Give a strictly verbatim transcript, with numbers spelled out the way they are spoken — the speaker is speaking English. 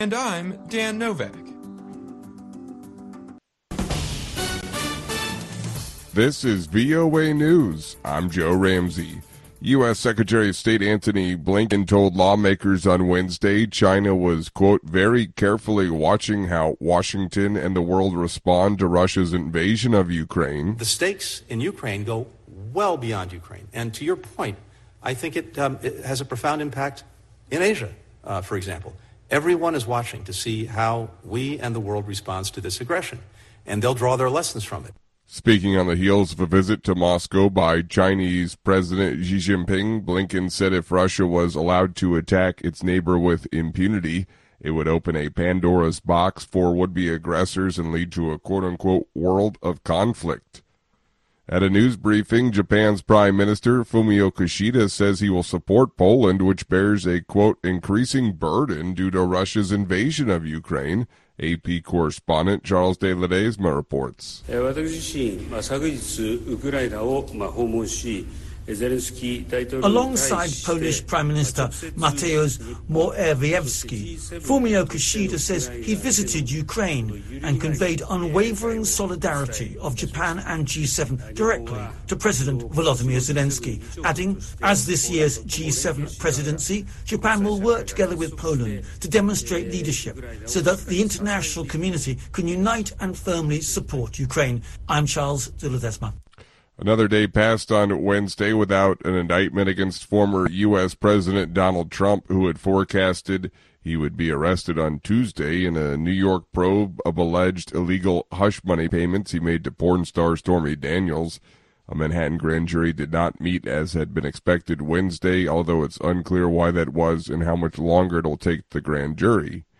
And I'm Dan Novak. This is V O A News. I'm Joe Ramsey. U S. Secretary of State Antony Blinken told lawmakers on Wednesday China was, quote, very carefully watching how Washington and the world respond to Russia's invasion of Ukraine. The stakes in Ukraine go well beyond Ukraine. And to your point, I think it, um, it has a profound impact in Asia, uh, for example. Everyone is watching to see how we and the world responds to this aggression, and they'll draw their lessons from it. Speaking on the heels of a visit to Moscow by Chinese President Xi Jinping, Blinken said if Russia was allowed to attack its neighbor with impunity, it would open a Pandora's box for would-be aggressors and lead to a quote-unquote world of conflict. At a news briefing, Japan's Prime Minister Fumio Kishida says he will support Poland, which bears a, quote, increasing burden due to Russia's invasion of Ukraine. A P correspondent Charles de Ledesma reports. Alongside Polish Prime Minister Mateusz Morawiecki, Fumio Kishida says he visited Ukraine and conveyed unwavering solidarity of Japan and G seven directly to President Volodymyr Zelensky, adding, as this year's G seven presidency, Japan will work together with Poland to demonstrate leadership so that the international community can unite and firmly support Ukraine. I'm Charles de Ledesma. Another day passed on Wednesday without an indictment against former U S. President Donald Trump, who had forecasted he would be arrested on Tuesday in a New York probe of alleged illegal hush money payments he made to porn star Stormy Daniels. A Manhattan grand jury did not meet as had been expected Wednesday, although it's unclear why that was and how much longer it'll take the grand jury.